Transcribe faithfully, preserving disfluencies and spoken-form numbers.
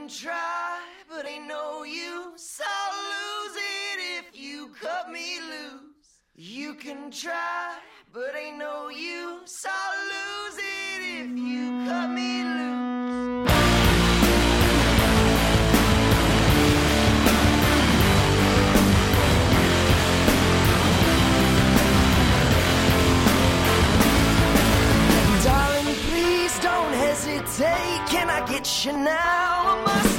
try, but ain't no use. I'll lose it if you cut me loose. You can try, but ain't no use. I'll lose it if you cut me loose. Darling, please don't hesitate. Can I get you now? I must